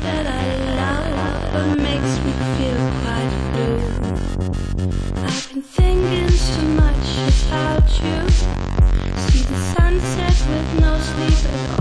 that I love, but makes me feel quite blue. I've been thinking so much about you. See the sunset with no sleep at all.